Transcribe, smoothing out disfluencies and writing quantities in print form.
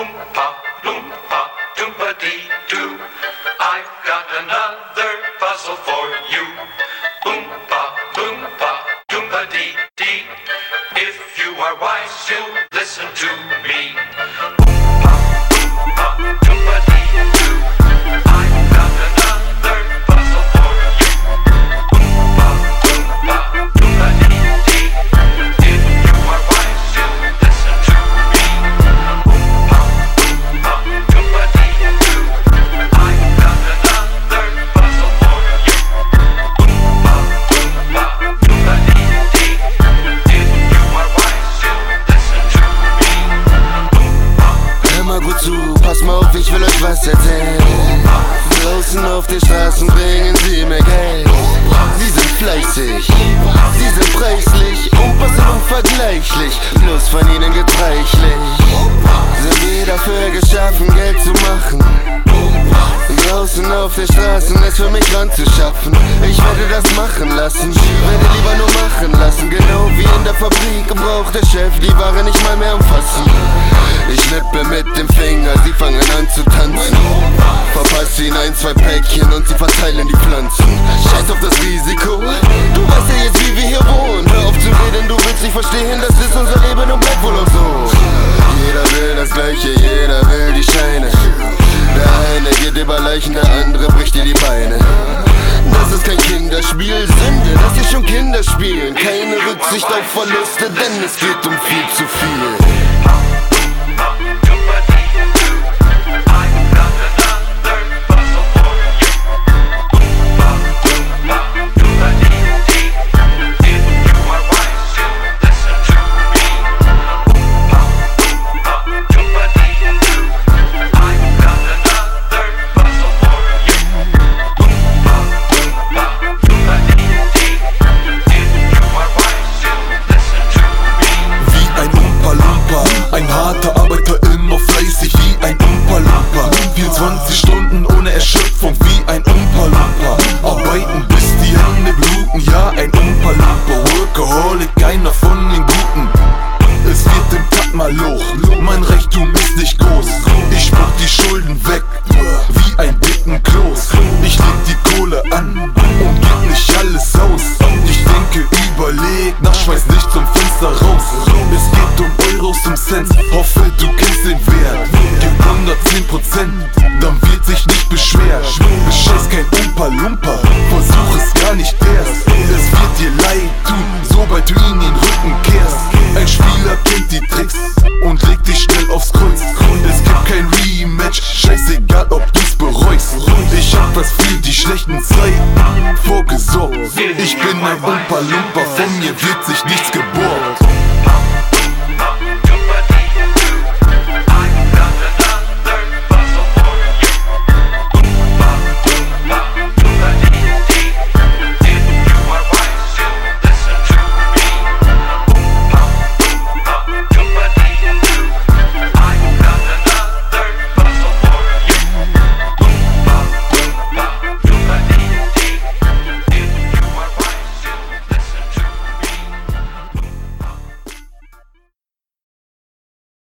Oompa, loompa, doompa-dee-doo. I've got another puzzle for you. Oompa, loompa, doompa-dee-dee. If you are wise, you'll listen to me. Oompa, loompa, doompa-dee-doo. I've got another puzzle for you. Oompa, loompa, doompa-dee-dee. If you are wise, you'll listen to me. Oompa, loompa, doompa-dee-doo. I've got another puzzle for you. Oompa, loompa, doompa-dee-dee. If you are wise, you'll listen to me. Hör mal gut zu, pass mal auf, ich will euch was erzählen. Draußen auf den Straßen bringen sie mir Geld. Sie sind fleißig, sie sind preislich, Oompas sind unvergleichlich, bloß von ihnen gibt reichlich. Sind wir dafür geschaffen, Geld zu machen. Draußen auf der Straße es für mich Land zu schaffen. Ich werde das machen lassen, werde lieber nur machen lassen. Genau wie in der Fabrik braucht der Chef die Ware nicht mal mehr umfassen. Ich schnippe mit dem Finger, sie fangen an zu tanzen. Verpasse ihnen ein, zwei Päckchen und sie verteilen die Pflanzen. Scheiß auf das Risiko, du weißt ja jetzt wie wir hier wohnen. Hör auf zu reden, du willst nicht verstehen, das ist unser Leben und bleibt wohl auch so. Jeder will das Gleiche, jeder will die Scheine. Der eine geht über Leichen, der andere bricht dir die Beine. Das ist kein Kinderspiel, Sünde, das ist schon Kinderspielen. Keine Rücksicht auf Verluste, denn es geht um viel zu viel. Ein harter Arbeiter, immer fleißig wie ein Oompa-Loompa. 24 Stunden ohne Erschöpfung wie ein Oompa-Loompa. Arbeiten bis die Hände bluten, ja ein Oompa-Loompa. Workaholic, einer von den Guten. Es wird im Tag mal hoch, mein Reichtum ist nicht groß. Ich spuck die Schulden weg, wie ein dicken Kloß. Ich leg die Kohle an und gib nicht alles aus. Ich denke, überleg, nach schmeiß nicht zum Fenster raus. Es geht um Euros, um Cent, hoffe du kennst den Wert. Gib 110%, dann wird sich nicht beschweren. Bescheiß kein Oompa-Loompa, versuch es gar nicht erst. Es wird dir leid tun, sobald du ihn den Rücken kehrst. Ein Spieler kennt die Tricks und legt dich schnell aufs Kreuz. Es gibt kein Rematch, scheißegal ob du's bereust. Ich hab was für die schlechten Zeiten vorgesorgt. Ich bin ein Oompa-Loompa, von mir wird sich nichts geborgt.